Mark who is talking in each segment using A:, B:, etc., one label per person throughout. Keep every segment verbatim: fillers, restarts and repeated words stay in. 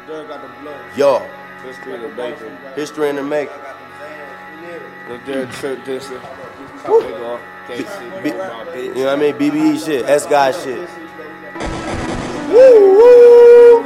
A: Yo.
B: History in the making.
A: History in the making.
B: The dead trip dissing.
A: B- you know what I mean? B B E shit. S guy shit. Woo woo.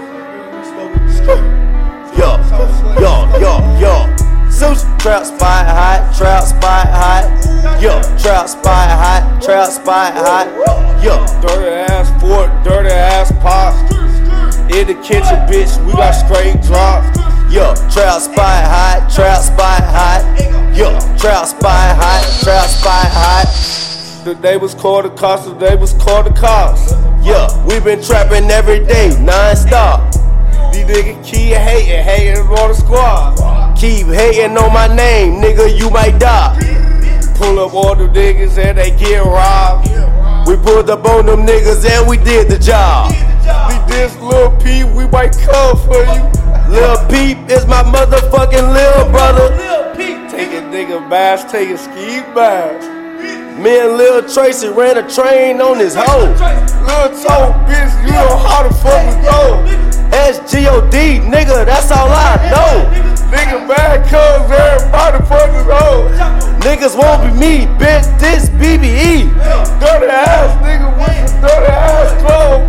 A: Yo, yo, yo, yo. Zeus, trap spot hot, trap spot hot. Yo, trap spot hot, trap spot hot. Yo,
B: dirty ass fork, dirty ass pot. In the kitchen, bitch, we got straight drops.
A: Yo, trap spot hot, trap spot hot. Yo, trap spot hot, trap spot hot.
B: The neighbors called the cops, the neighbors called the cops.
A: Yeah, we been trapping every day, non-stop.
B: These niggas keep hating, hating on the squad.
A: Keep hating on my name, nigga, you might die.
B: Pull up all the niggas and they get robbed.
A: We pulled up on them niggas and we did the job.
B: We this Lil Peep, we might come for you.
A: Lil Peep is my motherfucking lil brother.
B: Taking nigga bash, taking ski bash.
A: Me and Lil Tracy ran a train on this hoe.
B: Lil Toe, bitch, you know how the fuck we go.
A: S G O D, nigga, that's all I know.
B: Nigga bad cuz everybody fucking hoe.
A: Niggas won't be me, bitch, this B B E.
B: Dirty ass nigga with some dirty ass clothes.